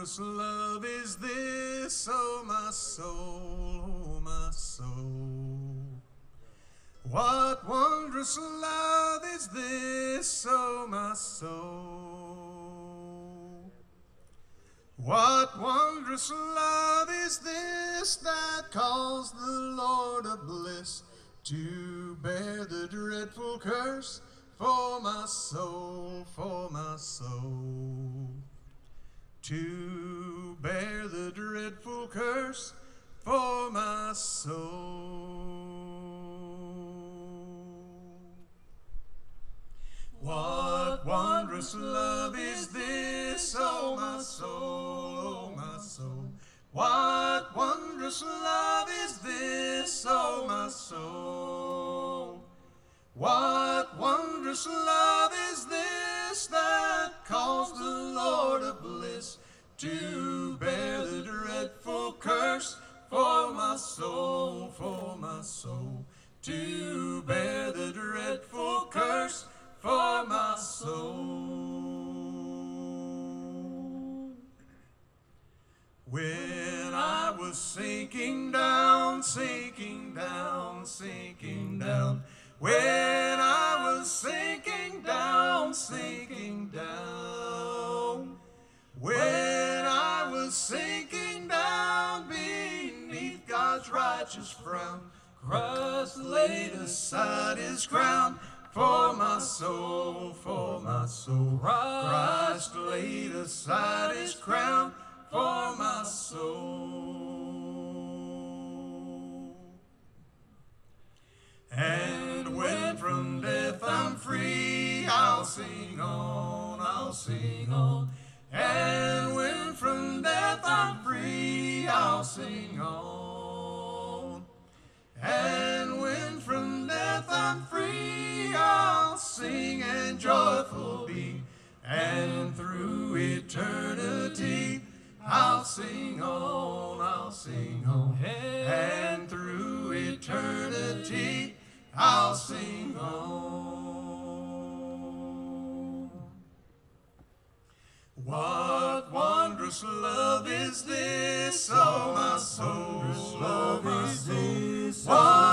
wondrous love is this, oh my soul, oh my soul. What wondrous love is this, oh my soul. What wondrous love is this that calls the Lord of bliss to bear the dreadful curse for my soul, for my soul. To bear the dreadful curse for my soul. What wondrous love is this, oh my soul, oh my soul. What wondrous love is this, oh my soul. What wondrous love is this that calls the Lord of bliss to bear the dreadful curse for my soul, for my soul. To bear the dreadful curse for my soul. When I was sinking down, sinking down, sinking down. When I was sinking down, sinking down. When I was sinking down beneath God's righteous frown, Christ laid aside his crown for my soul, for my soul. Christ laid aside his crown for my soul. And when from death I'm free, I'll sing on, I'll sing on. And when from death I'm free, I'll sing on. And when from death I'm free, I'll sing and joyful be. And through eternity, I'll sing on, I'll sing on. And through eternity, I'll sing on. What wondrous love is this, oh my soul, oh my soul.